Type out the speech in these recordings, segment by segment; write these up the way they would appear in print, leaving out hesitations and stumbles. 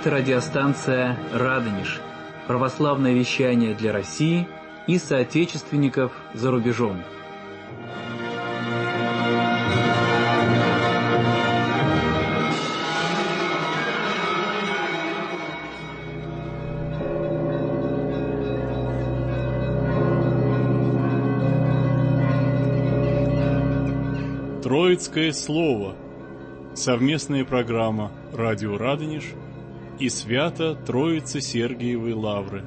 Это радиостанция «Радонеж», православное вещание для России и соотечественников за рубежом. Троицкое слово. Совместная программа «Радио Радонеж» и Свято-Троицы Сергиевой Лавры.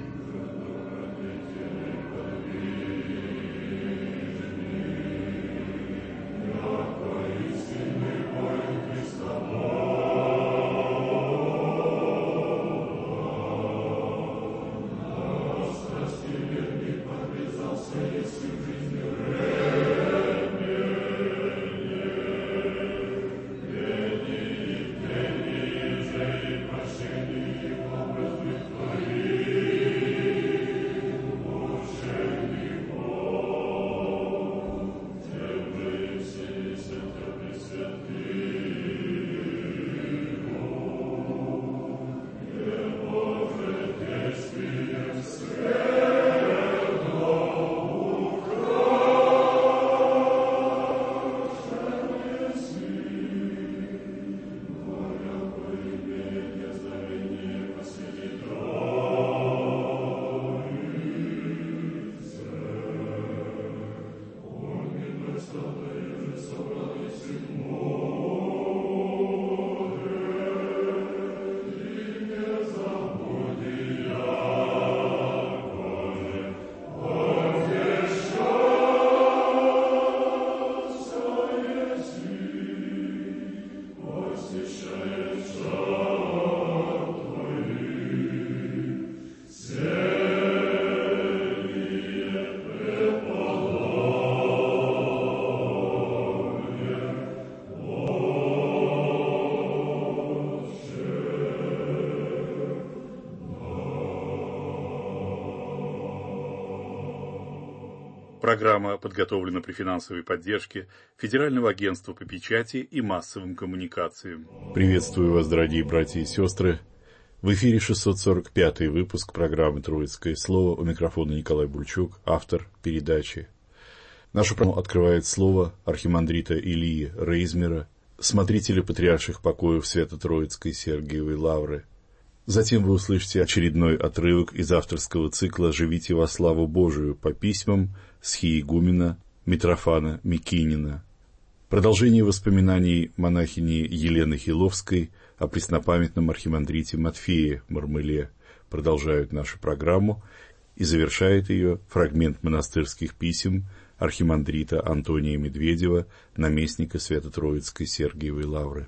Программа подготовлена при финансовой поддержке Федерального агентства по печати и массовым коммуникациям. Приветствую вас, дорогие братья и сестры. В эфире 645-й выпуск программы «Троицкое слово». У микрофона Николай Бульчук, автор передачи. Нашу программу открывает слово архимандрита Илии Рейзмера, смотрителя патриарших покоев Свято-Троицкой Сергиевой Лавры. Затем вы услышите очередной отрывок из авторского цикла «Живите во славу Божию» по письмам схиегумена Митрофана Микинина. Продолжение воспоминаний монахини Елены Хиловской о преснопамятном архимандрите Матфее Мармеле продолжают нашу программу и завершает ее фрагмент монастырских писем архимандрита Антония Медведева, наместника Свято-Троицкой Сергиевой Лавры.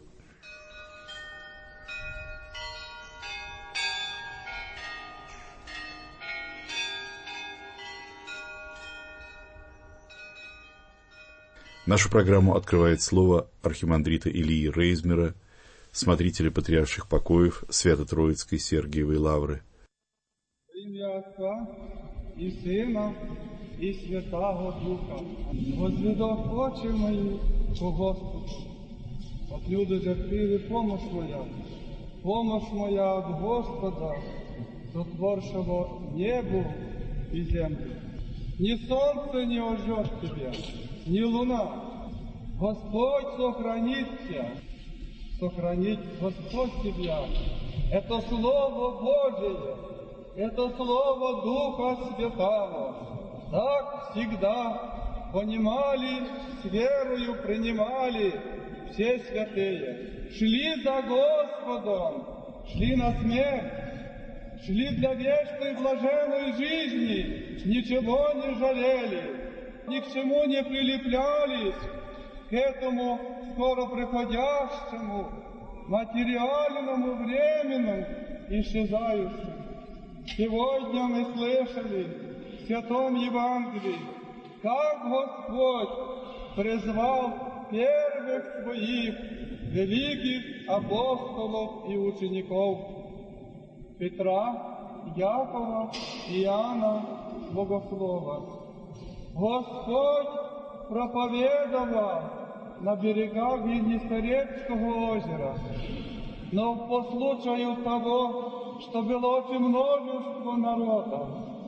Нашу программу открывает слово архимандрита Илии Рейзмера, смотрителя патриарших покоев Свято-Троицкой Сергиевой Лавры. Во ім'я Отця і Сина, і Святого Духа. Возвідох очі мої по Господу. От люди жахливі помощь моя от Господа, сотворшего небу и землю. Ни солнце не ожжет тебя, ни луна. Господь сохранит тебя, сохранит Господь тебя. Это Слово Божие, это Слово Духа Святого. Так всегда понимали, с верою принимали все святые. Шли за Господом, шли на смерть, шли для вечной блаженной жизни, ничего не жалели, ни к чему не прилеплялись, к этому скоро приходящему, материальному, временному, исчезающему. Сегодня мы слышали в Святом Евангелии, как Господь призвал первых своих великих апостолов и учеников Петра, Якова, Иоанна, Богослова. Господь проповедовал на берегах Генесарецкого озера. Но по случаю того, что было очень множество народа,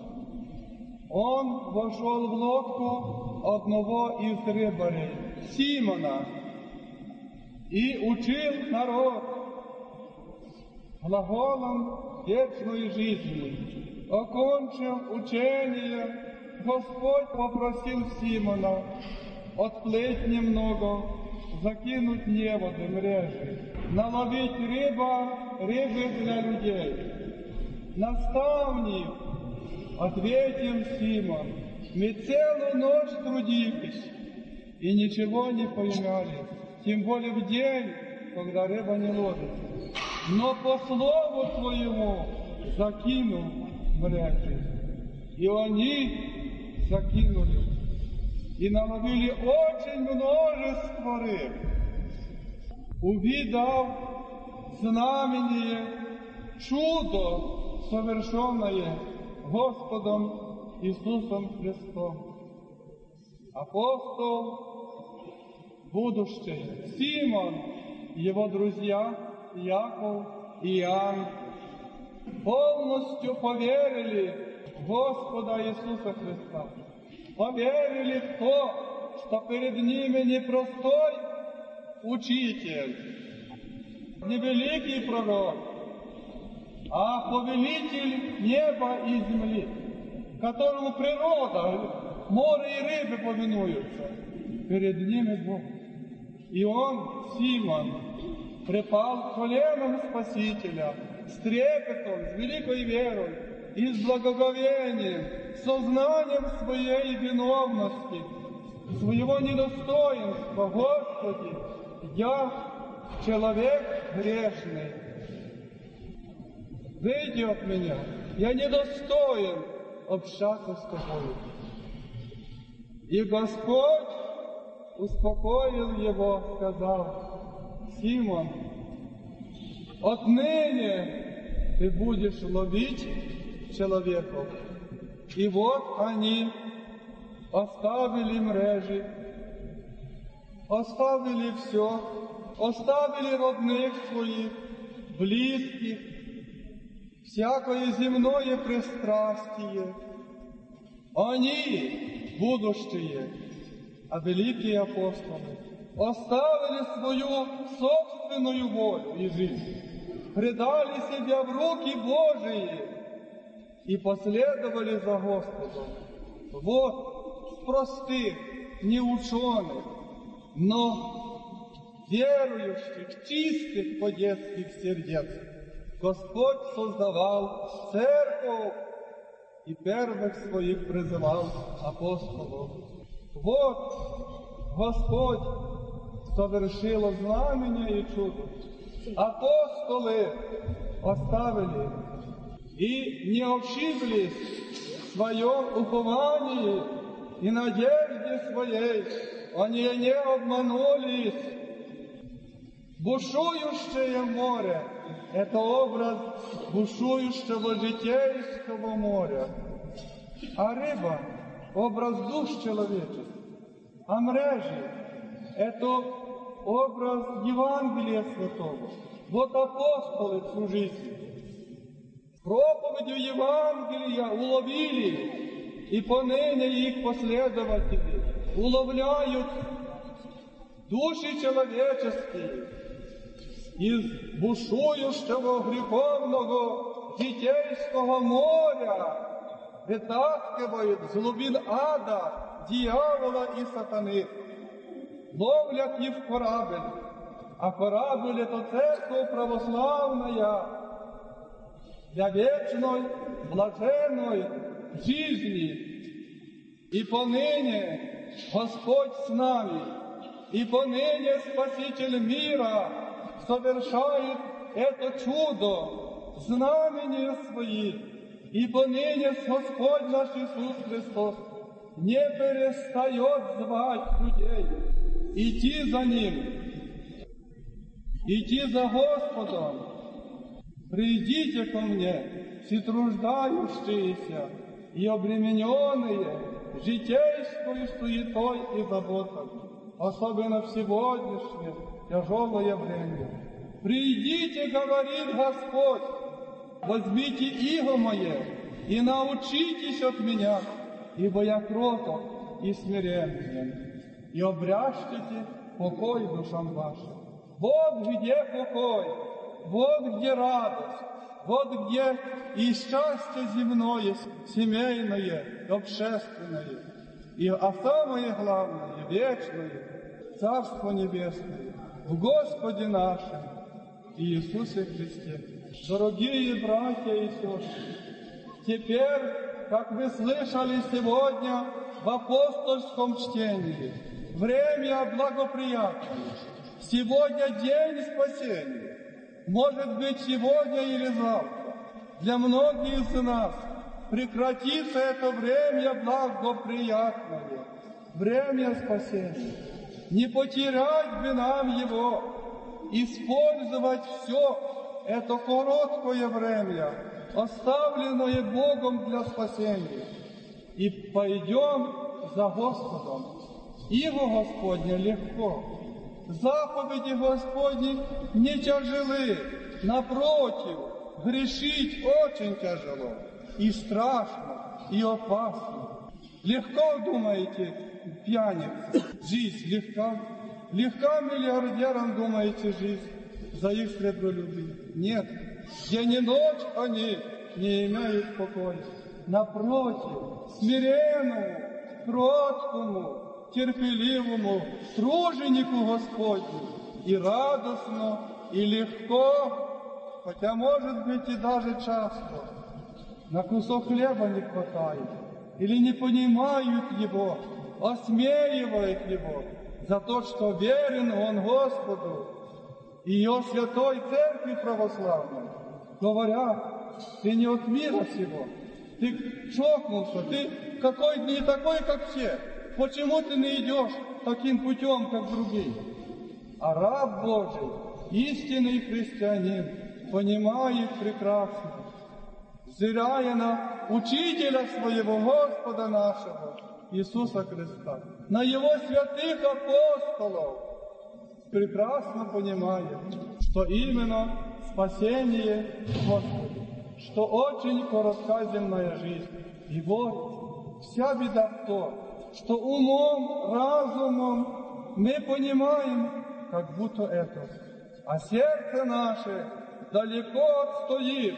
он вошел в лодку одного из рыбарей, Симона, и учил народ глаголом вечной жизни. Окончив учение, Господь попросил Симона отплыть немного, закинуть неводы, мрежи, наловить рыбы для людей. Наставник, ответил Симон, мы целую ночь трудились и ничего не поймали, тем более в день, когда рыба не ловится. Но по слову твоему закинул мрежи. И они закинули и наловили очень множество рыб. Увидав знамение, чудо, совершенное Господом Иисусом Христом. Апостол будущий Симон, его друзья Яков и Иоанн полностью поверили в Господа Иисуса Христа. Поверили в то, что перед ними не простой учитель, не великий пророк, а повелитель неба и земли, которому природа, море и рыбы повинуются. Перед ними Бог. И он, Симон, припал к коленам Спасителя с трепетом, с великой верой и с благоговением, сознанием своей виновности, своего недостоинства. Господи, я человек грешный. Выйди от меня, я недостоин общаться с тобой. И Господь успокоил его, сказал: Симон, отныне ты будешь ловить человеков. И вот они оставили мрежи, оставили все, оставили родных своих, близких, всякое земное пристрастие. Они, будущие, а великие апостолы, оставили свою собственную волю и жизнь, предали себя в руки Божии и последовали за Господом. Вот простых, неученых, но верующих, чистых по-детских сердец Господь создавал церковь и первых своих призывал апостолов. Вот Господь совершил знамение и чудо. Апостолы оставили и не ошиблись в своем уповании и надежде своей. Они не обманулись. Бушующее море — это образ бушующего житейского моря. А рыба — образ душ человеческих. А мрежи — это образ Евангелия Святого. Вот апостолы всю жизнь проповедью Евангелия уловили, и поныне их последователи уловляют души человеческие из бушующего греховного житейского моря, вытаскивают с глубин ада дьявола и сатаны, ловлят их в корабль, а корабль — это церковь православная для вечной, блаженной жизни. И поныне Господь с нами, и поныне Спаситель мира совершает это чудо, знамения свои, и поныне Господь наш Иисус Христос не перестает звать людей идти за Ним, идти за Господом. Придите ко мне, все труждающиеся и обремененные житейской суетой и заботой, особенно в сегодняшнее тяжелое время. «Придите, говорит Господь, возьмите иго мое и научитесь от меня, ибо я кроток и смиренен, и обрящите покой душам вашим». Вот где покой, вот где радость, вот где и счастье земное, семейное, общественное, а самое главное, вечное, Царство Небесное, в Господе нашем Иисусе Христе. Дорогие братья и сестры, теперь, как вы слышали сегодня в апостольском чтении, время благоприятное, сегодня день спасения, может быть сегодня или завтра, для многих из нас прекратится это время благоприятное, время спасения. Не потерять бы нам его, использовать все это короткое время, оставленное Богом для спасения, и пойдем за Господом. Иго Господне легко, заповеди Господни не тяжелы, напротив, грешить очень тяжело, и страшно, и опасно. Легко, думаете, пьяница, жизнь легка? Легка миллиардерам, думаете, жизнь за их сребролюбие? Нет, день и ночь они не имеют покоя. Напротив, смиренному, кроткому, терпеливому труженику Господню и радостно, и легко, хотя, может быть, и даже часто, на кусок хлеба не хватает, или не понимают его, осмеивают его за то, что верен он Господу и ее святой церкви православной. Говорят, ты не от мира сего, ты чокнулся, ты какой не такой, как все. Почему ты не идешь таким путем, как другие? А раб Божий, истинный христианин, понимает прекрасно, взирая на учителя своего Господа нашего, Иисуса Христа, на Его святых апостолов, прекрасно понимает, что именно спасение Господа, что очень коротка земная жизнь. И вот вся беда в том, что умом, разумом мы понимаем, как будто это, а сердце наше далеко отстоит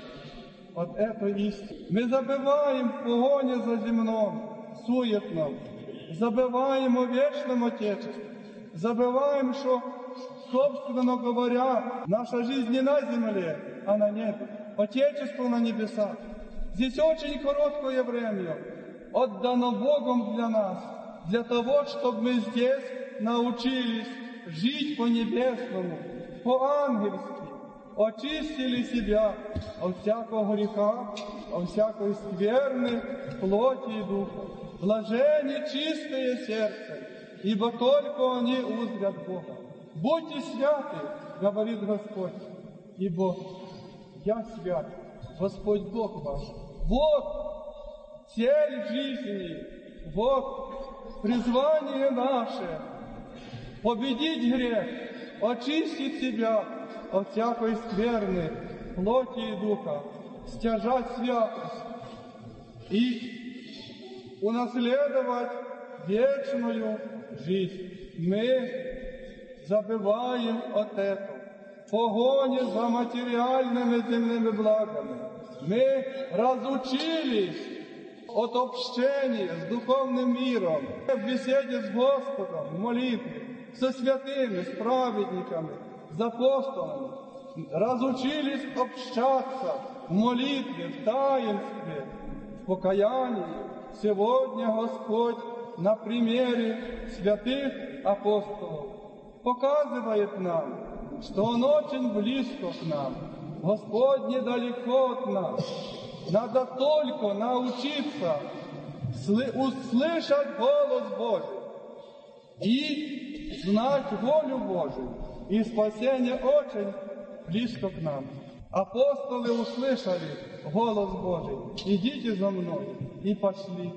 от этой истины. Мы забываем в погоне за земным, суетном, забываем о вечном Отечестве, забываем, что, собственно говоря, наша жизнь не на земле, а на небе, Отечество на небесах. Здесь очень короткое время отдано Богом для нас, для того, чтобы мы здесь научились жить по-небесному, по-ангельски, очистили себя от всякого греха, от всякой скверны, плоти и духа. Блаженны чистое сердце, ибо только они узрят Бога. Будьте святы, говорит Господь, ибо я свят, Господь Бог ваш. Вот цель жизни, вот призвание наше — победить грех, очистить себя от всякой скверны, плоти и духа, стяжать святость и унаследовать вечную жизнь. Мы забываем от этого. В погоне за материальными земными благами мы разучились от общения с духовным миром, в беседе с Господом, в молитве, со святыми, с праведниками, с апостолами. Разучились общаться в молитве, в таинстве, в покаянии. Сегодня Господь на примере святых апостолов показывает нам, что Он очень близко к нам. Господь недалеко от нас. Надо только научиться услышать голос Божий и знать волю Божию. И спасение очень близко к нам. Апостолы услышали голос Божий: идите за мной, и пошли.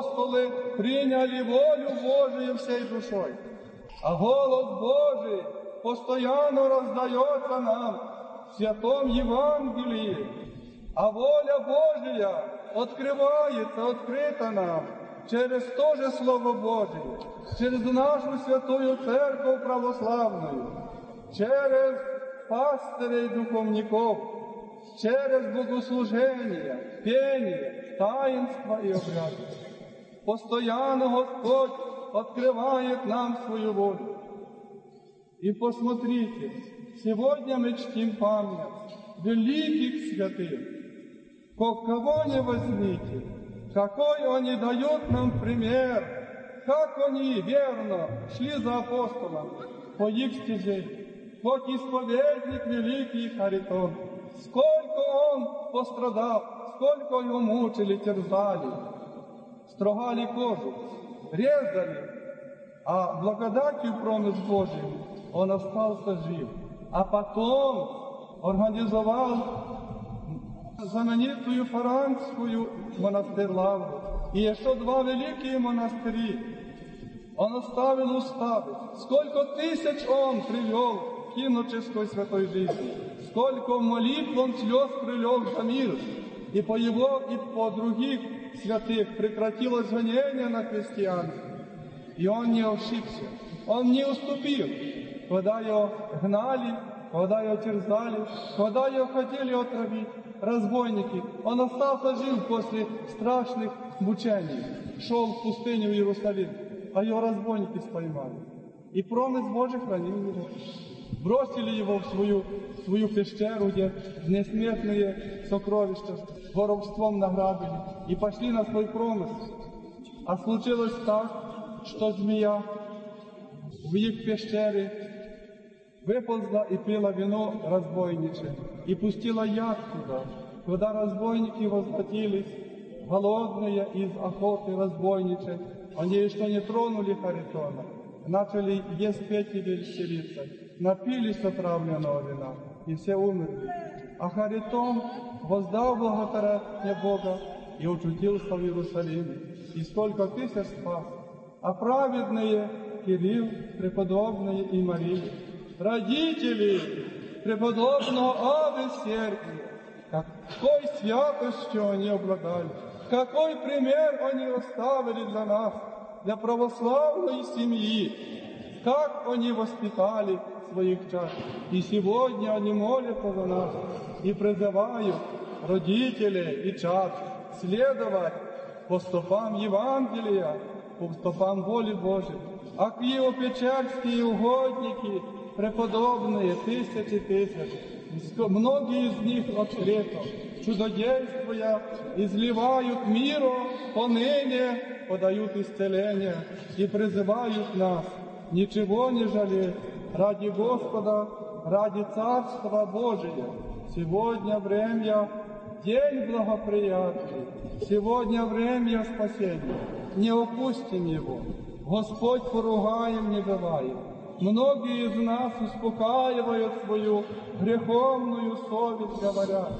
Апостолы приняли волю Божию всей душой, а голос Божий постоянно раздается нам в Святом Евангелии, а воля Божия открыта нам через то же Слово Божие, через нашу Святую Церковь Православную, через пастырей духовников, через богослужение, пение, таинства и обряды. Постоянно Господь открывает нам свою волю. И посмотрите, сегодня мы чтим память великих святых. Кого не возьмите, какой они дают нам пример, как они верно шли за апостолом по их стезению. Вот исповедник великий Харитон, сколько он пострадал, сколько его мучили, терзали, строгали кожу, резали, а благодатью промыс Божьим он остался жив. А потом организовал знаменитую Фаранскую монастырь Лавру и еще 2 великие монастыри. Он оставил уставы. Сколько тысяч он привел к иноческой святой жизни, сколько молитв он слез пролил за мир, и по его, и по других святых прекратилось гонение на христианство. И он не ошибся, он не уступил, когда его гнали, когда его терзали, когда его хотели отравить разбойники. Он остался жив после страшных мучений, шел в пустыню в Иерусалим, а его разбойники споймали. И промыс Божий хранил его. Бросили его в свою пещеру, где несметные сокровища воровством награбили, и пошли на свой промысл. А случилось так, что змея в их пещере выползла и пила вино разбойничье, и пустила яд туда. Когда разбойники возвратились, голодные из охоты разбойничьей, они еще не тронули Харитона, начали есть, петь и веселиться, напились отравленного вина, и все умерли. А Харитон воздал благодарение Бога и очутился в Иерусалиме, и сколько тысяч спас. А праведные Кирилл, преподобные и Мария, родители преподобного Авы Сергия, какой святостью они обладали, какой пример они оставили для нас, для православной семьи, как они воспитали своих чад. И сегодня они молятся за нас и призывают родителей и чад следовать по стопам Евангелия, по стопам воли Божией. А Киево-Печерские угодники, преподобные, тысячи, многие из них открыто, чудодействуя, изливают миру поныне, подают исцеление и призывают нас ничего не жалеть ради Господа, ради Царства Божия. Сегодня время, день благоприятный, сегодня время спасения. Не упустим его. Господь поругаем не бывает. Многие из нас успокаивают свою греховную совесть, говорят: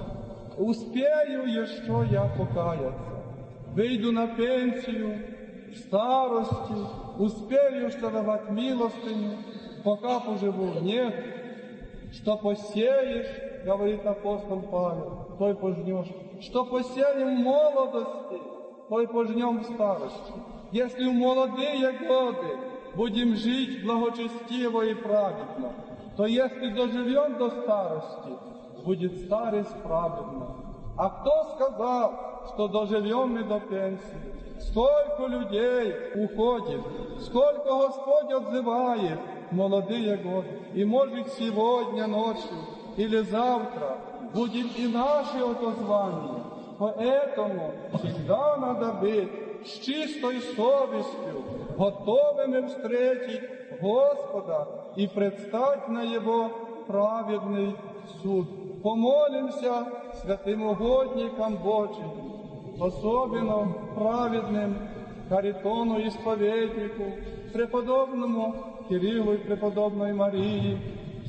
успею еще я покаяться, выйду на пенсию, в старости, успею еще давать милостыню, пока поживу. Нет, что посеешь, говорит апостол Павел, той пожнешь. Что посеем в молодости, той пожнем в старости. Если в молодые годы будем жить благочестиво и праведно, то если доживем до старости, будет старость праведна. А кто сказал, что доживем мы до пенсии? Сколько людей уходит, сколько Господь отзывает в молодые годы. И может сегодня ночью или завтра будет и наше отозвание. Поэтому всегда надо быть с чистой совестью, готовыми встретить Господа и предстать на Его праведный суд. Помолимся святым угодникам Божьим, особенно праведным Харитону исповеднику, преподобному Кириллу и преподобной Марии,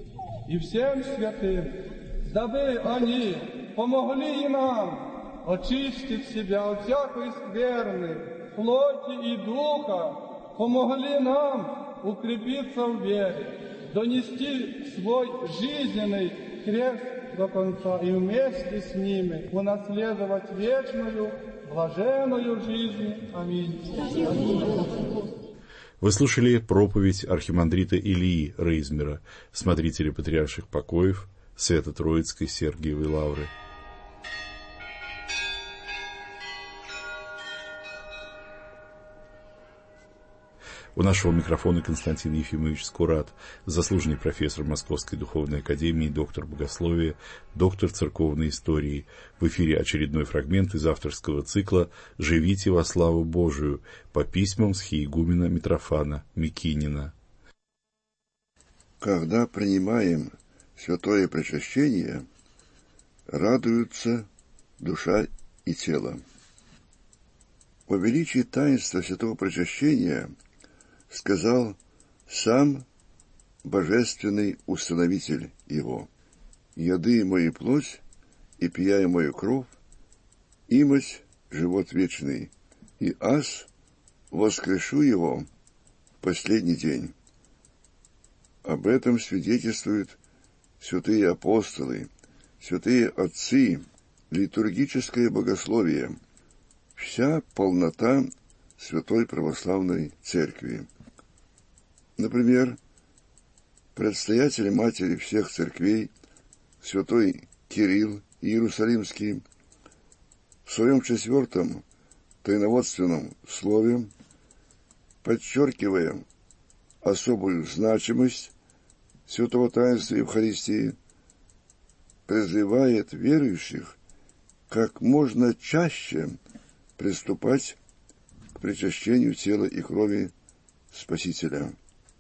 и всем святым, дабы они помогли и нам очистить себя от всякой скверны, плоти и духа, помогли нам укрепиться в вере, донести свой жизненный крест до конца и вместе с ними унаследовать вечную, блаженную жизнь. Аминь. Вы слушали проповедь архимандрита Илии Рейзмера, смотрителя патриарших покоев Свято-Троицкой Сергиевой Лавры. У нашего микрофона Константин Ефимович Скурат, заслуженный профессор Московской духовной академии, доктор богословия, доктор церковной истории. В эфире очередной фрагмент из авторского цикла «Живите во славу Божию» по письмам схиегумена Митрофана Микинина. Когда принимаем святое причащение, радуются душа и тело. О величии таинства святого причащения сказал сам Божественный Установитель его: «Яды мою плоть и пия мою кровь, имать живот вечный, и аз воскрешу его в последний день». Об этом свидетельствуют святые апостолы, святые отцы, литургическое богословие, вся полнота Святой Православной Церкви. Например, предстоятель Матери всех церквей, святой Кирилл Иерусалимский, в своем 4-м тайноводственном слове, подчеркивая особую значимость святого таинства Евхаристии, призывает верующих как можно чаще приступать к причащению тела и крови Спасителя.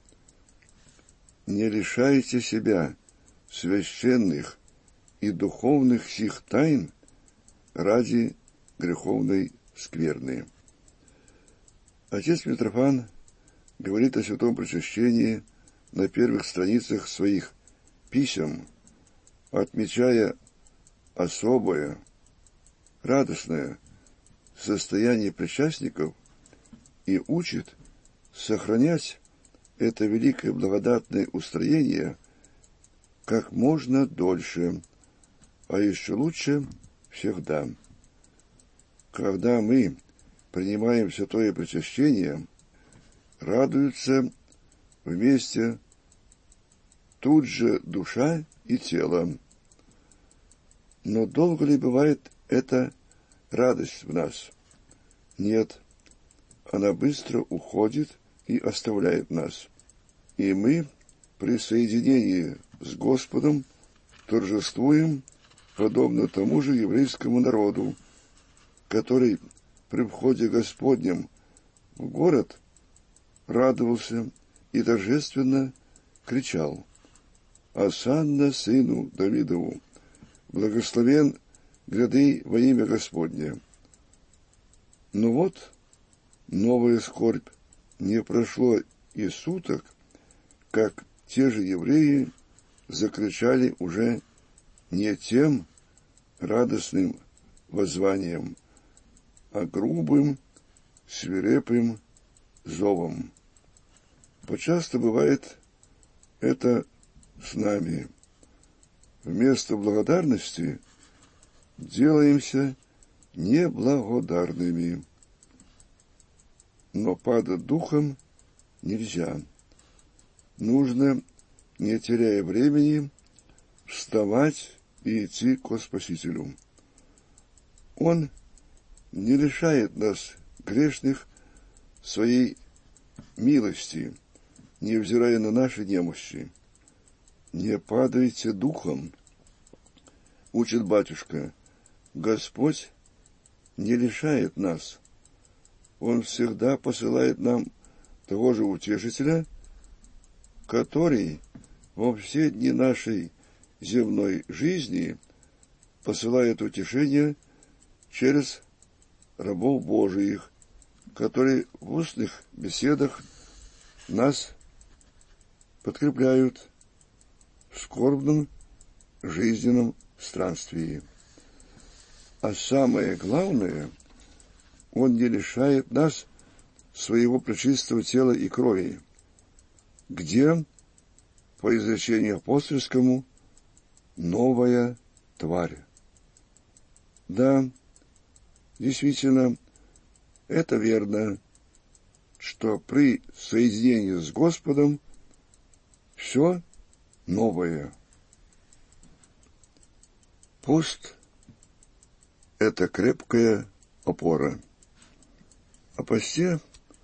Не лишайте себя священных и духовных сих тайн ради греховной скверны. Отец Митрофан говорит о святом причащении на первых страницах своих писем, отмечая особое, радостное состояние причастников, и учит сохранять это великое благодатное устроение как можно дольше, а еще лучше всегда. Когда мы принимаем святое причащение, радуются вместе тут же душа и тело. Но долго ли бывает эта радость в нас? Нет, она быстро уходит и оставляет нас. И мы при соединении с Господом торжествуем, подобно тому же еврейскому народу, который при входе Господнем в город радовался и торжественно кричал: «Осанна сыну Давидову! Благословен гряды во имя Господне!» Но вот новая скорбь. Не прошло и суток, как те же евреи закричали уже не тем радостным воззванием, а грубым, свирепым зовом. Почасто бывает это с нами. Вместо благодарности делаемся неблагодарными. Но падать духом нельзя. Нужно, не теряя времени, вставать и идти к Спасителю. Он не лишает нас, грешных, своей милости, невзирая на наши немощи. «Не падайте духом», учит батюшка. Господь не лишает нас. Он всегда посылает нам того же утешителя, который во все дни нашей земной жизни посылает утешение через рабов Божиих, которые в устных беседах нас подкрепляют в скорбном жизненном странствии. А самое главное, Он не лишает нас своего пречистого тела и крови, где по изречению апостольскому, новая тварь. Да, действительно, это верно, что при соединении с Господом все новое. Пост – это крепкая опора. О посте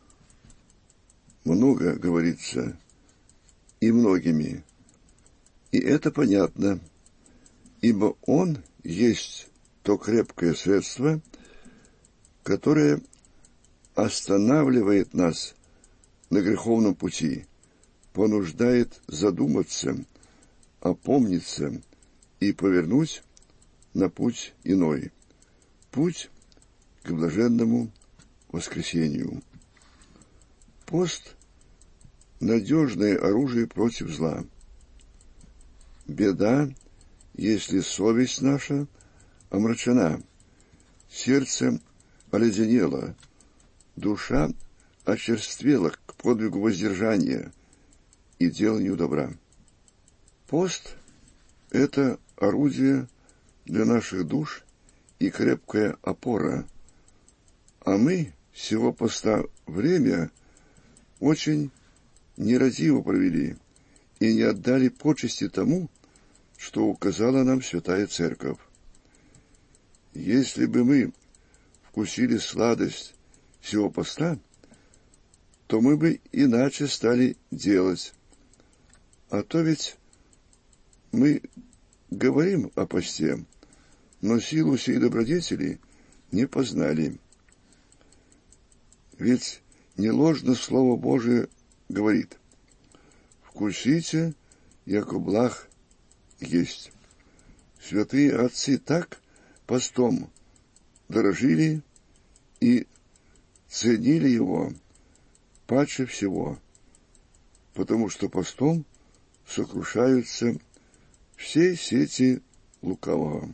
много говорится и многими, и это понятно, ибо он есть то крепкое средство, которое останавливает нас на греховном пути, понуждает задуматься, опомниться и повернуть на путь иной, путь к блаженному воскресению. Пост – надежное оружие против зла. Беда, если совесть наша омрачена, сердце оледенело, душа очерствела к подвигу воздержания и деланию добра. Пост – это орудие для наших душ и крепкая опора, а мы всего поста время очень нерадиво провели и не отдали почести тому, что указала нам Святая Церковь. Если бы мы вкусили сладость всего поста, то мы бы иначе стали делать. А то ведь мы говорим о посте, но силу сей добродетели не познали. Ведь не ложно Слово Божие говорит: «Вкусите, яко благ есть». Святые отцы так постом дорожили и ценили его паче всего, потому что постом сокрушаются все сети лукавого.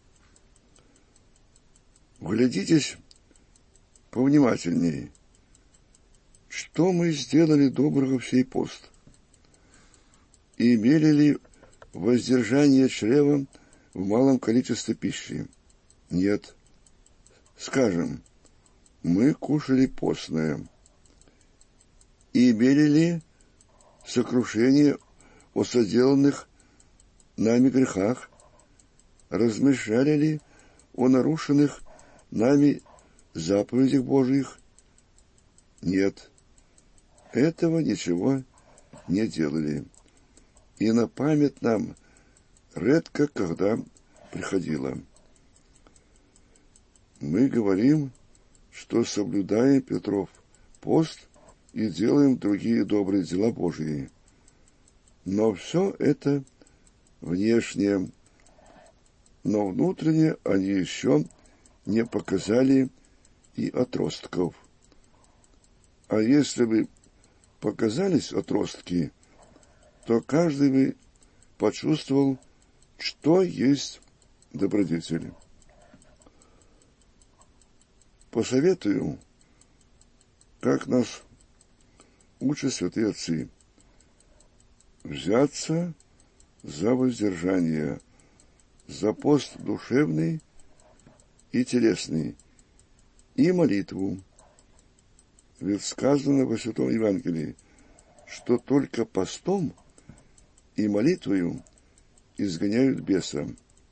Вглядитесь повнимательнее, что мы сделали доброго в сей пост? Имели ли воздержание чрева в малом количестве пищи? Нет. Скажем, мы кушали постное. Имели ли сокрушение о соделанных нами грехах? Размышляли ли о нарушенных нами заповедях Божьих? Нет. Этого ничего не делали. И на память нам редко когда приходило. Мы говорим, что соблюдаем Петров пост и делаем другие добрые дела Божьи. Но все это внешнее, но внутренне они еще не показали и отростков. А если бы показались отростки, то каждый бы почувствовал, что есть добродетель. Посоветую, как нас учат святые отцы, взяться за воздержание, за пост душевный и телесный, и молитву. Ведь сказано во Святом Евангелии, что только постом и молитвою изгоняют беса.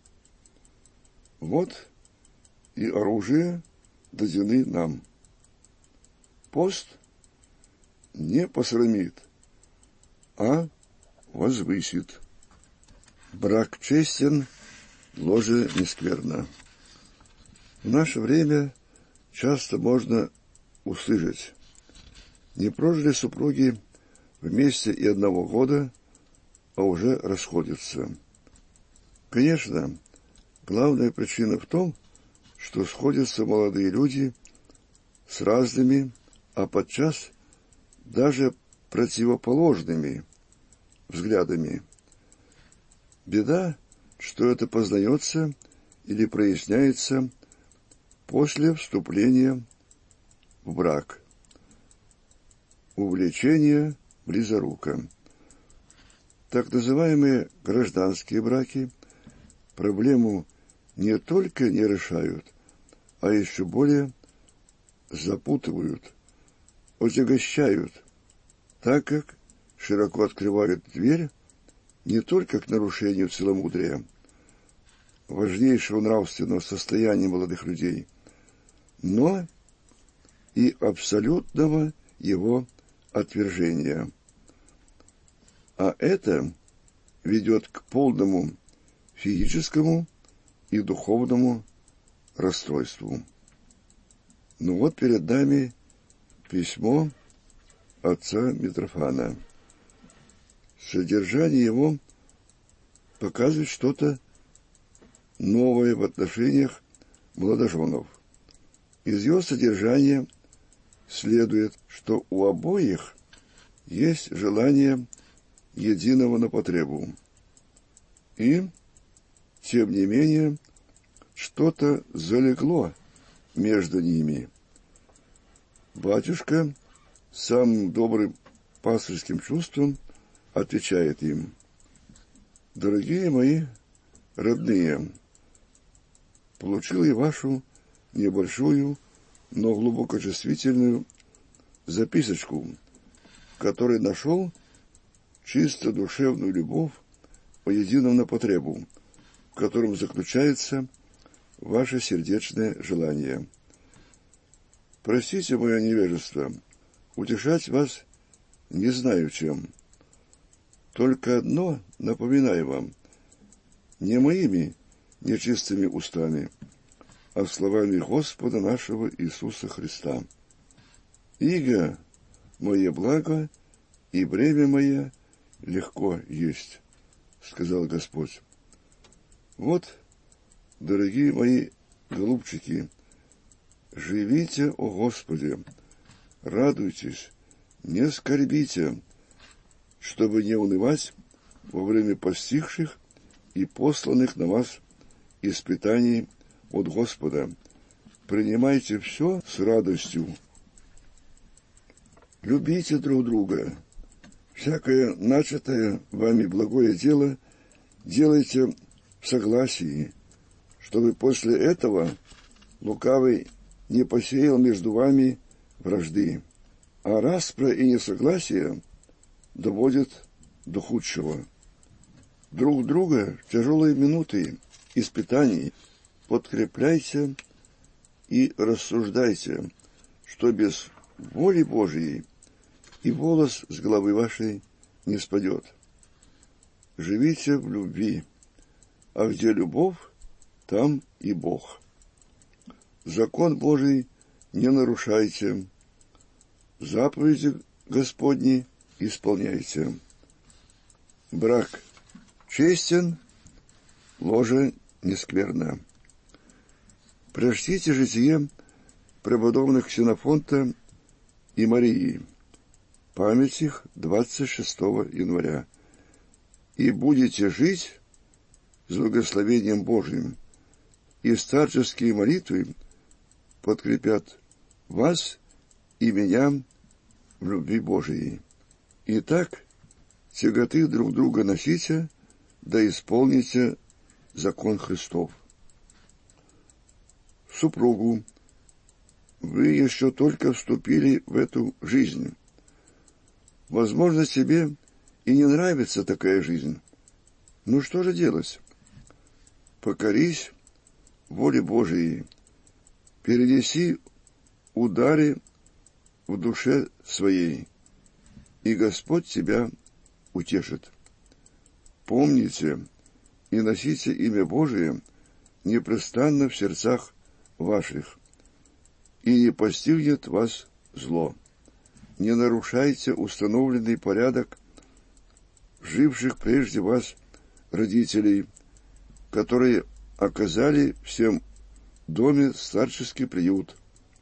Вот и оружие дадены нам. Пост не посрамит, а возвысит. Брак честен, ложе не скверно. В наше время часто можно услышать: не прожили супруги вместе и 1 года, а уже расходятся. Конечно, главная причина в том, что сходятся молодые люди с разными, а подчас даже противоположными взглядами. Беда, что это познается или проясняется после вступления в брак. Увлечение близорука. Так называемые гражданские браки проблему не только не решают, а еще более запутывают, отягощают, так как широко открывают дверь не только к нарушению целомудрия, важнейшего нравственного состояния молодых людей, но и абсолютного его отвержения. А это ведет к полному физическому и духовному расстройству. Ну вот перед нами письмо отца Митрофана. Содержание его показывает что-то новое в отношениях молодоженов. Из его содержания следует, что у обоих есть желание единого на потребу. И, тем не менее, что-то залегло между ними. Батюшка самым добрым пастырским чувством отвечает им: «Дорогие мои родные, получил я вашу небольшую, но глубоко чувствительную записочку, в которой нашел чисто душевную любовь по единому на потребу, в котором заключается ваше сердечное желание. Простите мое невежество, утешать вас не знаю чем. Только одно напоминаю вам, не моими нечистыми устами, а словами Господа нашего Иисуса Христа. Иго мое благо, и бремя мое легко есть, сказал Господь. Вот, дорогие мои голубчики, живите, о Господе, радуйтесь, не скорбите, чтобы не унывать во время постигших и посланных на вас испытаний от Господа. Принимайте все с радостью. Любите друг друга. Всякое начатое вами благое дело делайте в согласии, чтобы после этого лукавый не посеял между вами вражды, а распря и несогласие доводит до худшего. Друг друга в тяжелые минуты испытаний подкрепляйте и рассуждайте, что без воли Божией и волос с головы вашей не спадет. Живите в любви, а где любовь, там и Бог. Закон Божий не нарушайте, заповеди Господни исполняйте. Брак честен, ложе нескверно. Прочтите житие преподобных Ксенофонта и Марии, память их 26 января, и будете жить с благословением Божиим, и старческие молитвы подкрепят вас и меня в любви Божией. Итак, тяготы друг друга носите, да исполните закон Христов. Супругу, вы еще только вступили в эту жизнь. Возможно, тебе и не нравится такая жизнь. Ну что же делать? Покорись воле Божией, перенеси удары в душе своей, и Господь тебя утешит. Помните и носите имя Божие непрестанно в сердцах ваших, и не постигнет вас зло. Не нарушайте установленный порядок живших прежде вас родителей, которые оказали всем доме старческий приют,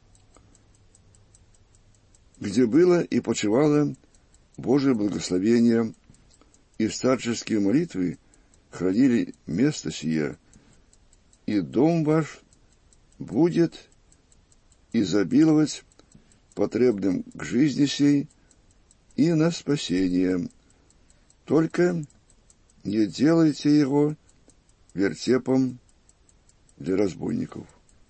где было и почивало Божие благословение, и старческие молитвы хранили место сие, и дом ваш будет изобиловать потребным к жизни сей и на спасение. Только не делайте его вертепом для разбойников.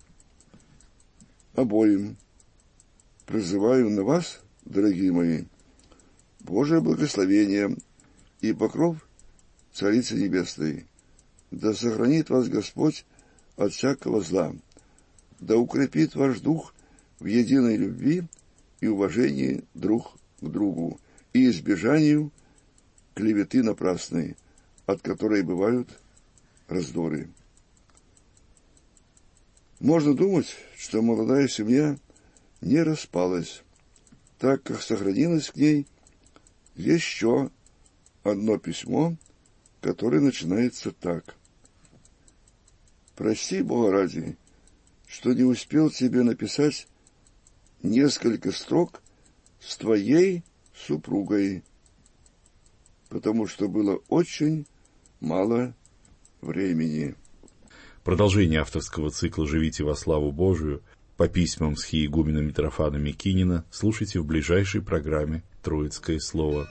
Обоим призываю на вас, дорогие мои, Божие благословение и покров Царицы Небесной. Да сохранит вас Господь от всякого зла, да укрепит ваш дух в единой любви и уважении друг к другу и избежанию клеветы напрасной, от которой бывают раздоры. Можно думать, что молодая семья не распалась, так как сохранилось к ней еще одно письмо, которое начинается так. «Прости, Бога ради, что не успел тебе написать несколько строк с твоей супругой, потому что было очень мало времени». Продолжение авторского цикла «Живите во славу Божию» по письмам схиегумена Митрофана Микинина слушайте в ближайшей программе «Троицкое слово».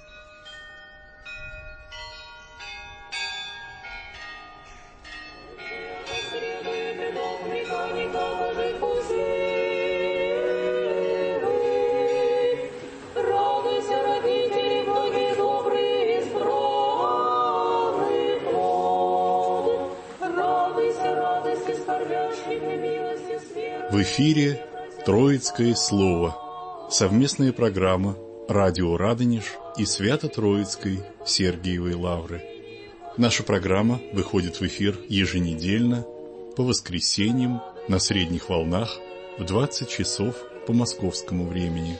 В эфире «Троицкое слово». Совместная программа «Радио Радонеж» и Свято-Троицкой Сергиевой Лавры. Наша программа выходит в эфир еженедельно по воскресеньям на средних волнах в 20 часов по московскому времени.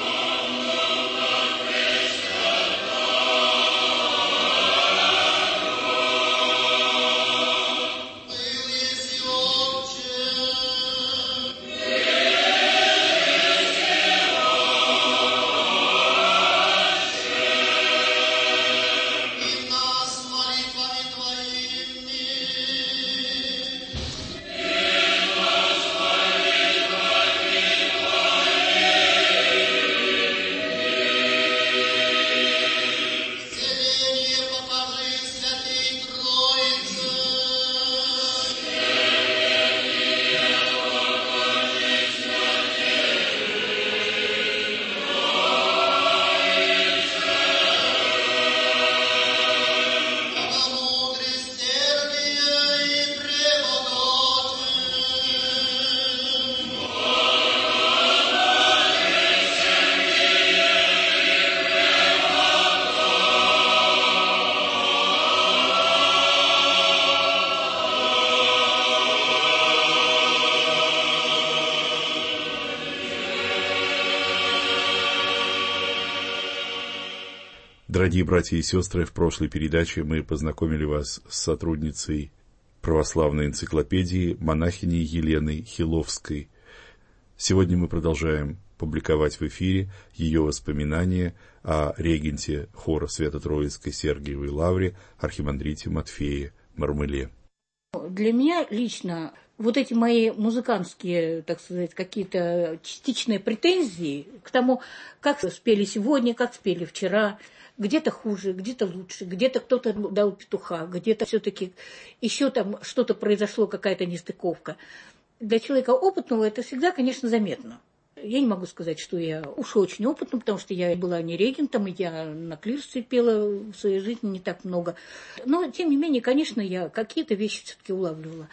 Дорогие братья и сестры, в прошлой передаче мы познакомили вас с сотрудницей православной энциклопедии монахиней Еленой Хиловской. Сегодня мы продолжаем публиковать в эфире ее воспоминания о регенте хора Свято-Троицкой Сергиевой Лавре архимандрите Матфее Мармеле. Для меня лично вот эти мои музыкантские, так сказать, какие-то частичные претензии к тому, как спели сегодня, как спели вчера, где-то хуже, где-то лучше, где-то кто-то дал петуха, где-то все-таки еще там что-то произошло, какая-то нестыковка. Для человека опытного это всегда, конечно, заметно. Я не могу сказать, что я уж очень опытна, потому что я была не регентом, я на клирсе пела в своей жизни не так много. Но, тем не менее, конечно, я какие-то вещи все-таки улавливала.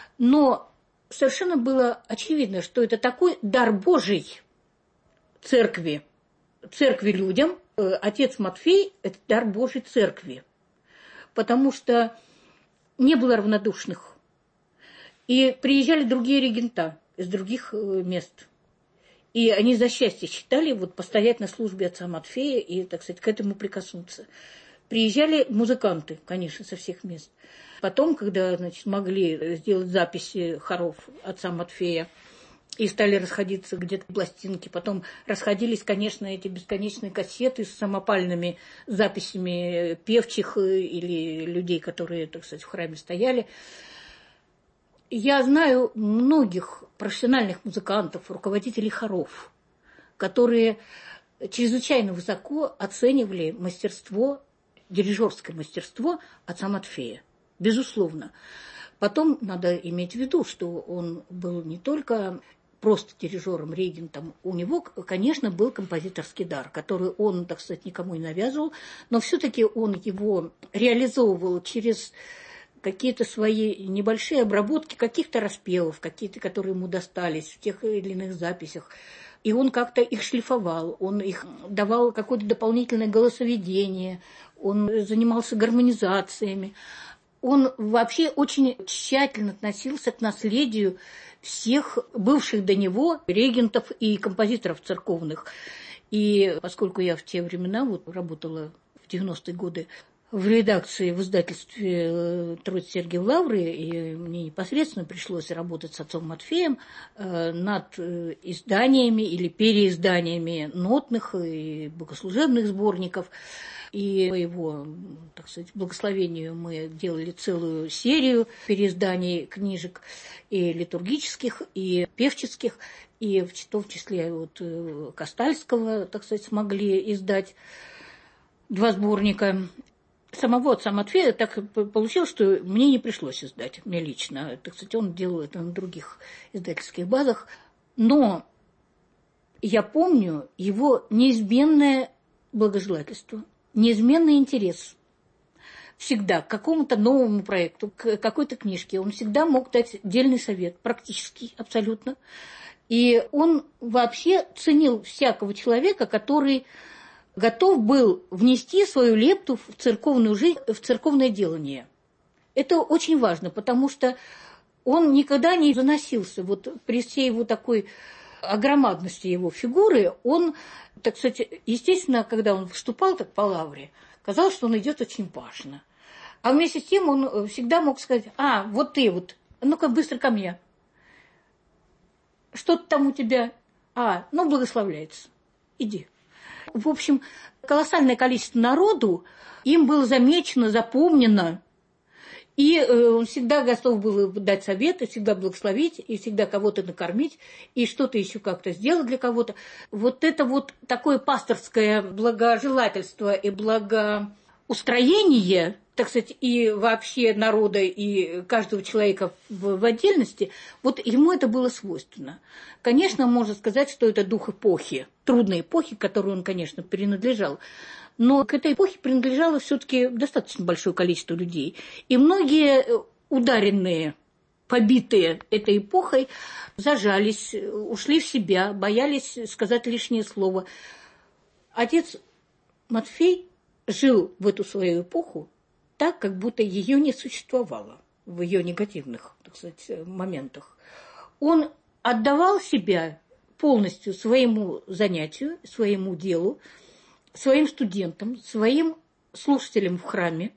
Но совершенно было очевидно, что это такой дар Божий церкви людям. Отец Матфей – это дар Божий церкви, потому что не было равнодушных. И приезжали другие регента из других мест. И они за счастье считали вот постоять на службе отца Матфея и, так сказать, к этому прикоснуться. Приезжали музыканты, конечно, со всех мест. Потом, когда, значит, могли сделать записи хоров отца Матфея и стали расходиться где-то пластинки, потом расходились, конечно, эти бесконечные кассеты с самопальными записями певчих или людей, которые, так сказать, в храме стояли. Я знаю многих профессиональных музыкантов, руководителей хоров, которые чрезвычайно высоко оценивали мастерство дирижерское мастерство отца Матфея, безусловно. Потом надо иметь в виду, что он был не только просто дирижером, регентом. У него, конечно, был композиторский дар, который он, так сказать, никому не навязывал, но все-таки он его реализовывал через какие-то свои небольшие обработки каких-то распевов, какие-то, которые ему достались в тех или иных записях. И он как-то их шлифовал, он их давал какое-то дополнительное голосоведение, он занимался гармонизациями. Он вообще очень тщательно относился к наследию всех бывших до него регентов и композиторов церковных. И поскольку я в те времена работала в 90-е годы в редакции, в издательстве Троицы Сергиевой Лавры, и мне непосредственно пришлось работать с отцом Матфеем над изданиями или переизданиями нотных и богослужебных сборников. И по его, так сказать, благословению мы делали целую серию переизданий книжек и литургических, и певческих, и в том числе Костальского, так сказать, смогли издать 2 сборника. Самого отца Матфея так получилось, что мне не пришлось издать, мне лично. Так сказать, он делал это на других издательских базах. Но я помню его неизменное благожелательство, неизменный интерес всегда к какому-то новому проекту, к какой-то книжке. Он всегда мог дать дельный совет, практически, абсолютно. И он вообще ценил всякого человека, который готов был внести свою лепту в церковную жизнь, в церковное делание. Это очень важно, потому что он никогда не заносился. При всей его такой огромадности его фигуры, он, так сказать, естественно, когда он выступал так по лавре, казалось, что он идет очень важно. А вместе с тем он всегда мог сказать: вот ты, ну-ка быстро ко мне. Что-то там у тебя, благословляется, иди. В общем, колоссальное количество народу им было замечено, запомнено, и он всегда готов был дать советы, всегда благословить, и всегда кого-то накормить, и что-то еще как-то сделать для кого-то. Это такое пасторское благожелательство и благоустроение, так сказать, и вообще народа, и каждого человека в отдельности, ему это было свойственно. Конечно, можно сказать, что это дух эпохи, трудной эпохи, к которой он, конечно, принадлежал. Но к этой эпохе принадлежало все-таки достаточно большое количество людей. И многие ударенные, побитые этой эпохой, зажались, ушли в себя, боялись сказать лишнее слово. Отец Матфей жил в эту свою эпоху так, как будто ее не существовало в ее негативных, так сказать, моментах. Он отдавал себя полностью своему занятию, своему делу, своим студентам, своим слушателям в храме,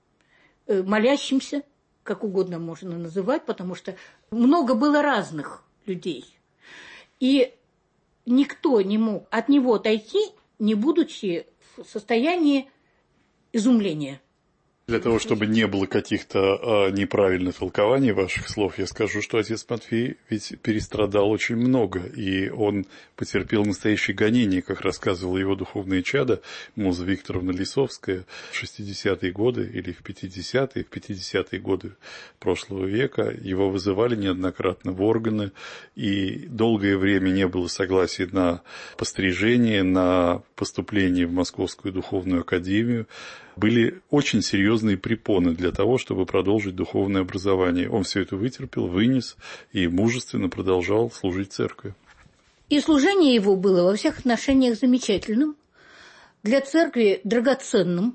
молящимся, как угодно можно называть, потому что много было разных людей. И никто не мог от него отойти, не будучи в состоянии изумления. Для того, чтобы не было каких-то неправильных толкований ваших слов, я скажу, что отец Матфей ведь перестрадал очень много, и он потерпел настоящее гонение, как рассказывала его духовное чадо, Муза Викторовна Лисовская, в 60-е годы или в 50-е годы прошлого века. Его вызывали неоднократно в органы, и долгое время не было согласия на пострижение, на поступление в Московскую духовную академию. Были очень серьезные препоны для того, чтобы продолжить духовное образование. Он все это вытерпел, вынес и мужественно продолжал служить церкви. И служение его было во всех отношениях замечательным, для церкви драгоценным,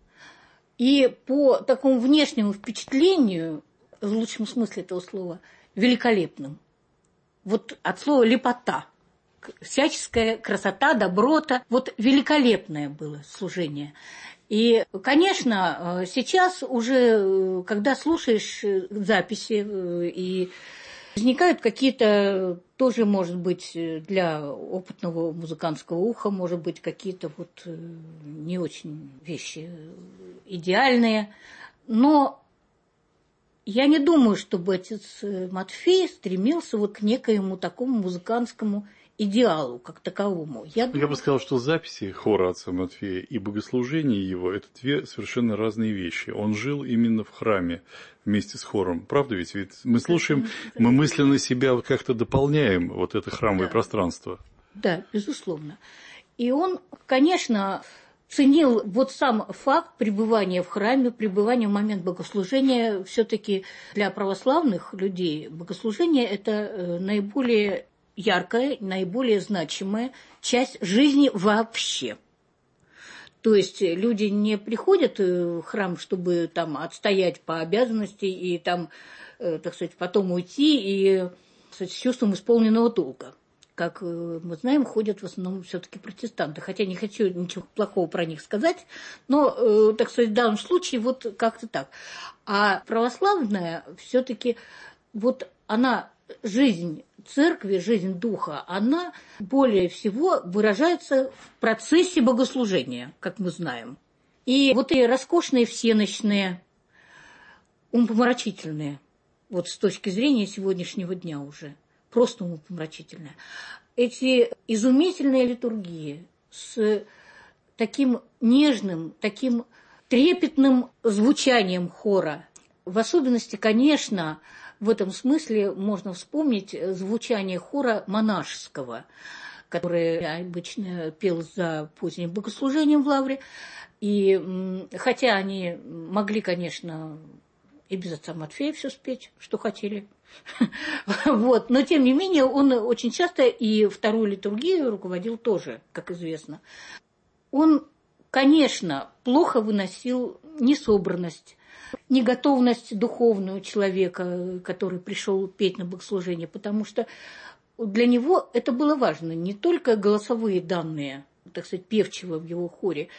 и по такому внешнему впечатлению, в лучшем смысле этого слова, великолепным. От слова «лепота». Всяческая красота, доброта. Великолепное было служение. И, конечно, сейчас уже, когда слушаешь записи, и возникают какие-то, тоже, может быть, для опытного музыкантского уха, может быть, какие-то не очень вещи идеальные. Но я не думаю, чтобы отец Матфей стремился к некоему такому музыкантскому идеалу как таковому. Я бы сказал, что записи хора отца Матфея и богослужение его – это две совершенно разные вещи. Он жил именно в храме вместе с хором. Правда ведь? Ведь мы слушаем, мы мысленно себя как-то дополняем, вот это храмовое пространство. Да, безусловно. И он, конечно, ценил вот сам факт пребывания в храме, пребывания в момент богослужения. Все-таки для православных людей богослужение – это наиболее яркая, наиболее значимая часть жизни вообще. То есть люди не приходят в храм, чтобы там отстоять по обязанности и там, так сказать, потом уйти и, кстати, с чувством исполненного долга. Как мы знаем, ходят в основном все-таки протестанты. Хотя не хочу ничего плохого про них сказать, но, так сказать, в данном случае вот как-то так. А православная все-таки вот она, жизнь церкви, жизнь духа, она более всего выражается в процессе богослужения, как мы знаем. И вот эти роскошные всенощные, умопомрачительные, вот с точки зрения сегодняшнего дня уже, просто умопомрачительные, эти изумительные литургии с таким нежным, таким трепетным звучанием хора. В особенности, конечно, в этом смысле можно вспомнить звучание хора монашеского, который обычно пел за поздним богослужением в лавре. И хотя они могли, конечно, и без отца Матфея все спеть, что хотели, вот, но тем не менее он очень часто и вторую литургию руководил тоже, как известно. Он, конечно, плохо выносил несобранность, неготовность духовную человека, который пришел петь на богослужение, потому что для него это было важно, не только голосовые данные, так сказать, певчего в его хоре,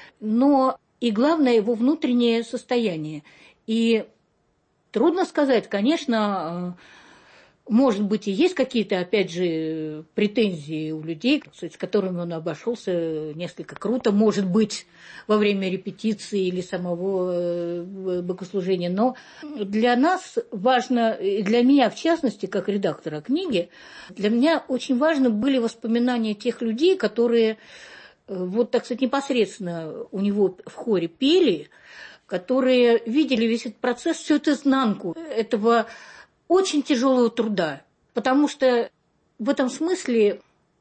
но и главное его внутреннее состояние. И трудно сказать, конечно, может быть, и есть какие-то, опять же, претензии у людей, с которыми он обошелся несколько круто, может быть, во время репетиции или самого богослужения. Но для нас важно, для меня в частности, как редактора книги, для меня очень важны были воспоминания тех людей, которые, вот, так сказать, непосредственно у него в хоре пели, которые видели весь этот процесс, всю эту изнанку этого очень тяжелого труда, потому что в этом смысле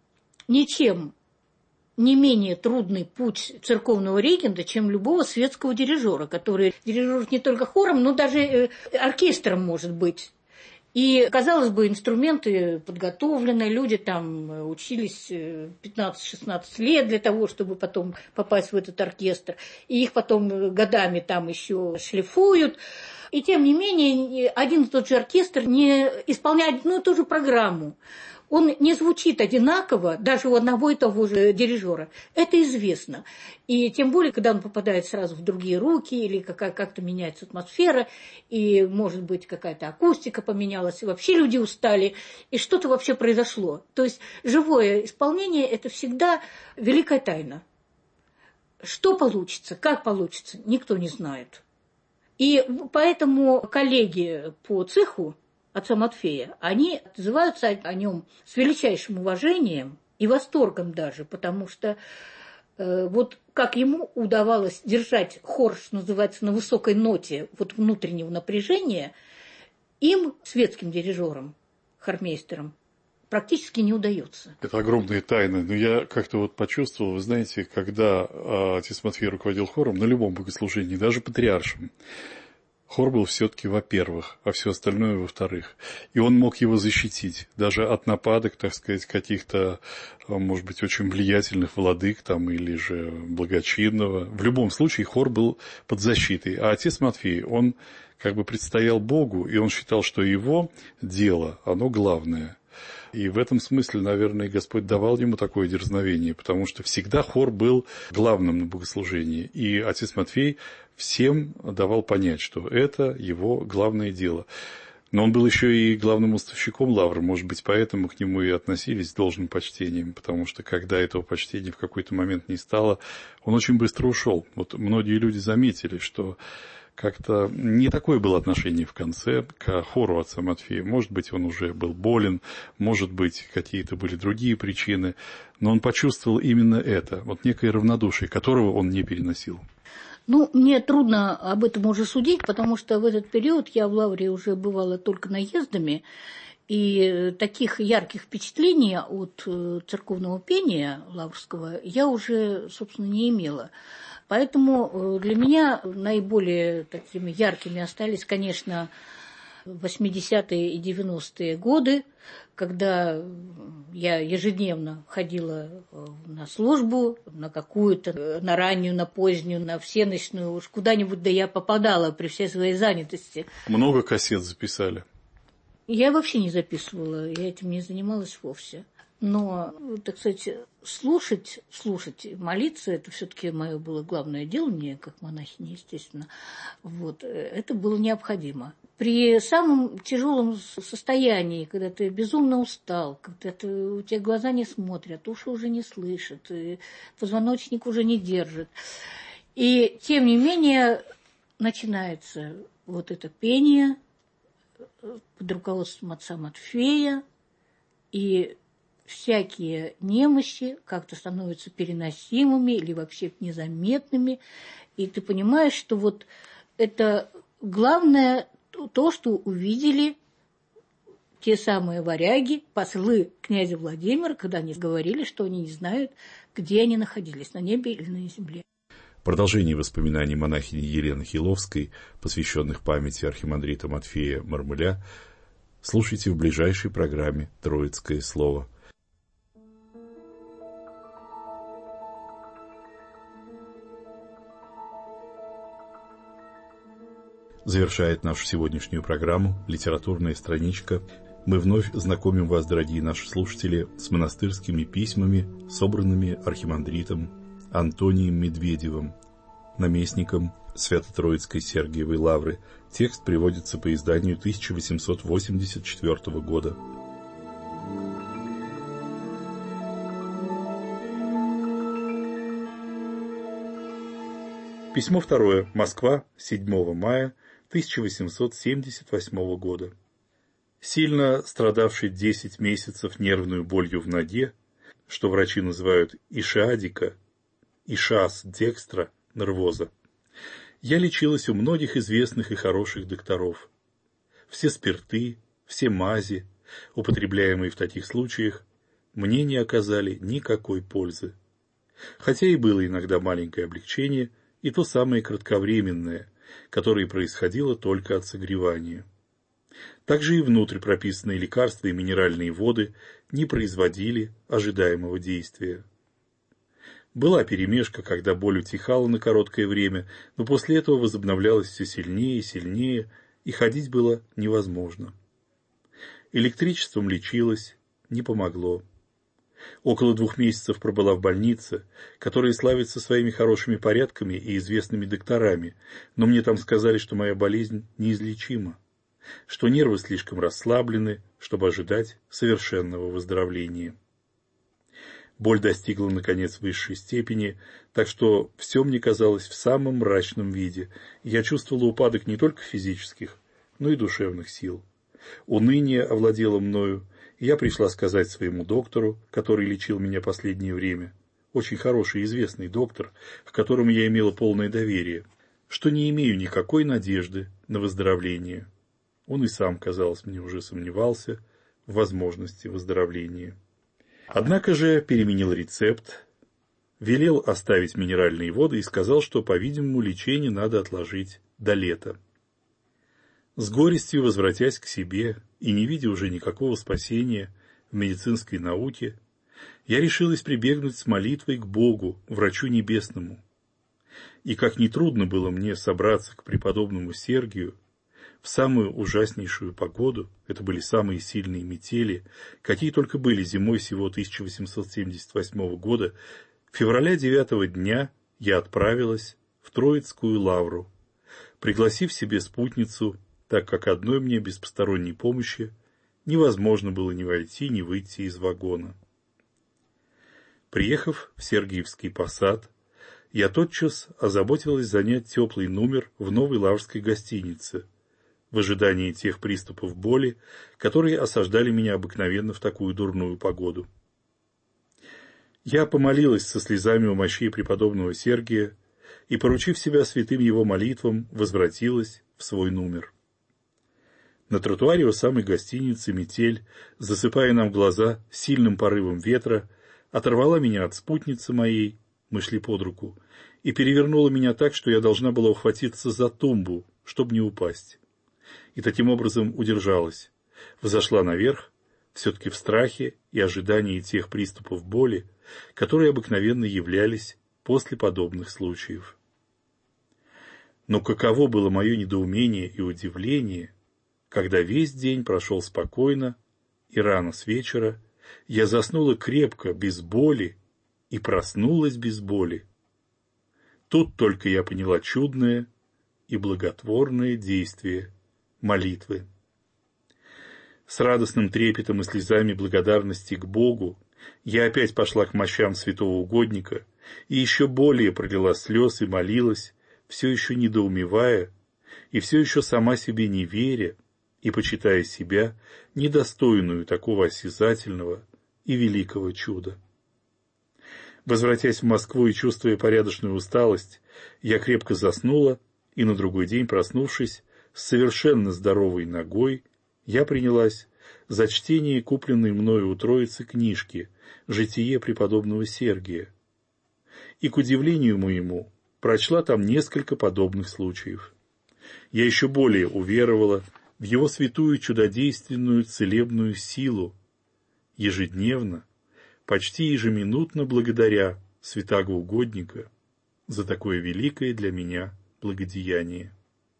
ничем не менее трудный путь церковного регента, чем любого светского дирижера, который дирижирует не только хором, но даже оркестром, может быть. И, казалось бы, инструменты подготовлены, люди там учились 15-16 лет для того, чтобы потом попасть в этот оркестр, и их потом годами там еще шлифуют. И тем не менее, один и тот же оркестр не исполняет одну и ту же программу. Он не звучит одинаково даже у одного и того же дирижера. Это известно. И тем более, когда он попадает сразу в другие руки, или как-то меняется атмосфера, и, может быть, какая-то акустика поменялась, и вообще люди устали, и что-то вообще произошло. То есть живое исполнение – это всегда великая тайна. Что получится, как получится, никто не знает. И поэтому коллеги по цеху отца Матфея, они отзываются о нем с величайшим уважением и восторгом даже, потому что вот как ему удавалось держать хор, что называется, на высокой ноте вот внутреннего напряжения, им, светским дирижерам, хормейстерам, практически не удается. Это огромная тайна. Но я как-то вот почувствовал, вы знаете, когда отец Матфей руководил хором, на любом богослужении, даже патриаршем, хор был все-таки во-первых, а все остальное во-вторых. И он мог его защитить даже от нападок, так сказать, каких-то, может быть, очень влиятельных владык там, или же благочинного. В любом случае хор был под защитой. А отец Матфей, он как бы предстоял Богу, и он считал, что его дело, оно главное. И в этом смысле, наверное, Господь давал ему такое дерзновение, потому что всегда хор был главным на богослужении. И отец Матфей всем давал понять, что это его главное дело. Но он был еще и главным уставщиком лавры, может быть, поэтому к нему и относились с должным почтением, потому что когда этого почтения в какой-то момент не стало, он очень быстро ушел. Вот многие люди заметили, что Как-то не такое было отношение в конце к хору отца Матфея. Может быть, он уже был болен, может быть, какие-то были другие причины, но он почувствовал именно это, вот некое равнодушие, которого он не переносил. Ну, мне трудно об этом уже судить, потому что в этот период я в Лавре уже бывала только наездами, и таких ярких впечатлений от церковного пения лаврского я уже, собственно, не имела. Поэтому для меня наиболее такими яркими остались, конечно, 80-е и 90-е годы, когда я ежедневно ходила на службу, на какую-то, на раннюю, на позднюю, на всеночную, уж куда-нибудь да я попадала при всей своей занятости. Много кассет записали? Я вообще не записывала, я этим не занималась вовсе. Но, так сказать, слушать, молиться, это все-таки мое было главное дело, мне как монахине, естественно. Вот, это было необходимо. При самом тяжелом состоянии, когда ты безумно устал, когда у тебя глаза не смотрят, уши уже не слышат, позвоночник уже не держит. И, тем не менее, начинается вот это пение под руководством отца Матфея, и всякие немощи как-то становятся переносимыми или вообще незаметными, и ты понимаешь, что вот это главное то, что увидели те самые варяги, послы князя Владимира, когда они говорили, что они не знают, где они находились, на небе или на земле. Продолжение воспоминаний монахини Елены Хиловской, посвященных памяти архимандрита Матфея Мармыля, слушайте в ближайшей программе «Троицкое слово». Завершает нашу сегодняшнюю программу литературная страничка. Мы вновь знакомим вас, дорогие наши слушатели, с монастырскими письмами, собранными архимандритом Антонием Медведевым, наместником Свято-Троицкой Сергиевой Лавры. Текст приводится по изданию 1884 года. Письмо второе. Москва, 7 мая 1878 года. Сильно страдавший 10 месяцев нервную болью в ноге, что врачи называют ишиадика, ишас декстра, нервоза, я лечилась у многих известных и хороших докторов. Все спирты, все мази, употребляемые в таких случаях, мне не оказали никакой пользы. Хотя и было иногда маленькое облегчение, и то самое кратковременное, которое происходило только от согревания. Также и внутрь прописанные лекарства и минеральные воды не производили ожидаемого действия. Была перемешка, когда боль утихала на короткое время, но после этого возобновлялась все сильнее и сильнее, и ходить было невозможно. Электричеством лечилась, не помогло. Около 2 месяцев пробыла в больнице, которая славится своими хорошими порядками и известными докторами, но мне там сказали, что моя болезнь неизлечима, что нервы слишком расслаблены, чтобы ожидать совершенного выздоровления. Боль достигла, наконец, высшей степени, так что все мне казалось в самом мрачном виде, и я чувствовала упадок не только физических, но и душевных сил. Уныние овладело мною, и я пришла сказать своему доктору, который лечил меня последнее время, очень хороший и известный доктор, к которому я имела полное доверие, что не имею никакой надежды на выздоровление. Он и сам, казалось, мне уже сомневался в возможности выздоровления. Однако же переменил рецепт, велел оставить минеральные воды и сказал, что, по-видимому, лечение надо отложить до лета. С горестью возвратясь к себе и не видя уже никакого спасения в медицинской науке, я решилась прибегнуть с молитвой к Богу, врачу небесному. И как нетрудно было мне собраться к преподобному Сергию, в самую ужаснейшую погоду, это были самые сильные метели, какие только были зимой сего 1878 года, февраля 9 дня я отправилась в Троицкую лавру, пригласив себе спутницу, так как одной мне без посторонней помощи невозможно было ни войти, ни выйти из вагона. Приехав в Сергиевский посад, я тотчас озаботилась занять теплый номер в новой лаврской гостинице, в ожидании тех приступов боли, которые осаждали меня обыкновенно в такую дурную погоду. Я помолилась со слезами у мощей преподобного Сергия и, поручив себя святым его молитвам, возвратилась в свой номер. На тротуаре у самой гостиницы метель, засыпая нам глаза сильным порывом ветра, оторвала меня от спутницы моей, мы шли под руку, и перевернула меня так, что я должна была ухватиться за тумбу, чтобы не упасть. И таким образом удержалась, взошла наверх, все-таки в страхе и ожидании тех приступов боли, которые обыкновенно являлись после подобных случаев. Но каково было мое недоумение и удивление, когда весь день прошел спокойно, и рано с вечера я заснула крепко, без боли, и проснулась без боли. Тут только я поняла чудное и благотворное действие молитвы. С радостным трепетом и слезами благодарности к Богу я опять пошла к мощам святого угодника и еще более пролила слез и молилась, все еще недоумевая и все еще сама себе не веря и почитая себя недостойную такого осязательного и великого чуда. Возвратясь в Москву и чувствуя порядочную усталость, я крепко заснула, и на другой день, проснувшись, с совершенно здоровой ногой, я принялась за чтение купленной мною у Троицы книжки «Житие преподобного Сергия». И, к удивлению моему, прочла там несколько подобных случаев. Я еще более уверовала в его святую чудодейственную целебную силу, ежедневно, почти ежеминутно благодаря святаго угодника за такое великое для меня благодеяние.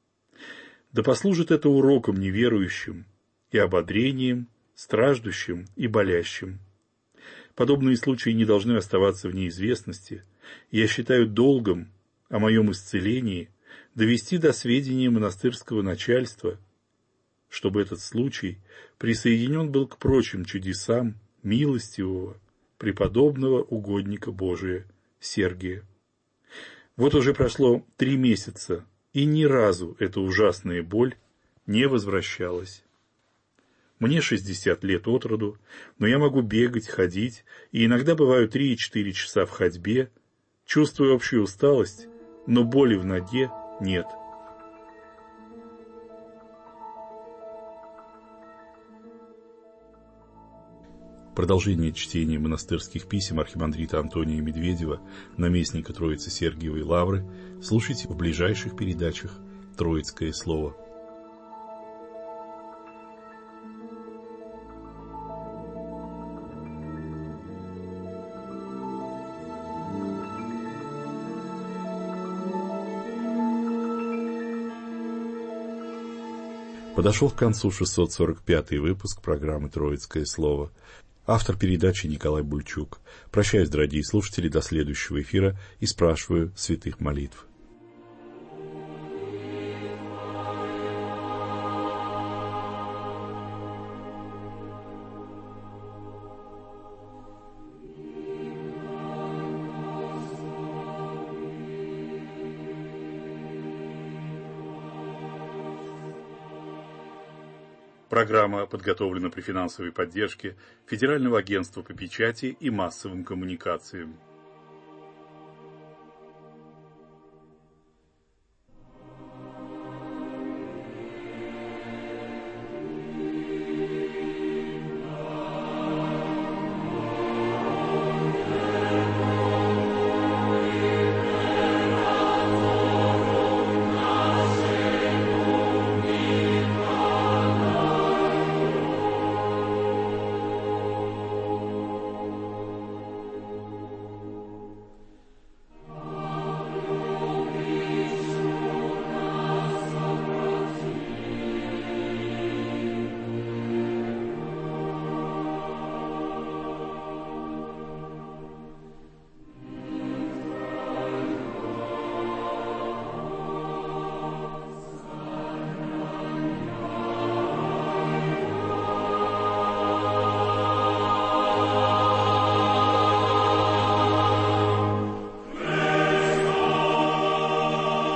Да послужит это уроком неверующим и ободрением страждущим и болящим. Подобные случаи не должны оставаться в неизвестности, и я считаю долгом о моем исцелении довести до сведения монастырского начальства, чтобы этот случай присоединен был к прочим чудесам милостивого, преподобного угодника Божия Сергия. Вот уже прошло 3 месяца, и ни разу эта ужасная боль не возвращалась. Мне 60 лет от роду, но я могу бегать, ходить, и иногда бываю 3 и 4 часа в ходьбе, чувствую общую усталость, но боли в ноге нет. Продолжение чтения монастырских писем архимандрита Антония Медведева, наместника Троицы Сергиевой Лавры, слушайте в ближайших передачах «Троицкое слово». Подошел к концу 645-й выпуск программы «Троицкое слово». Автор передачи Николай Бульчук. Прощаюсь, дорогие слушатели, до следующего эфира и спрашиваю святых молитв. Программа подготовлена при финансовой поддержке Федерального агентства по печати и массовым коммуникациям.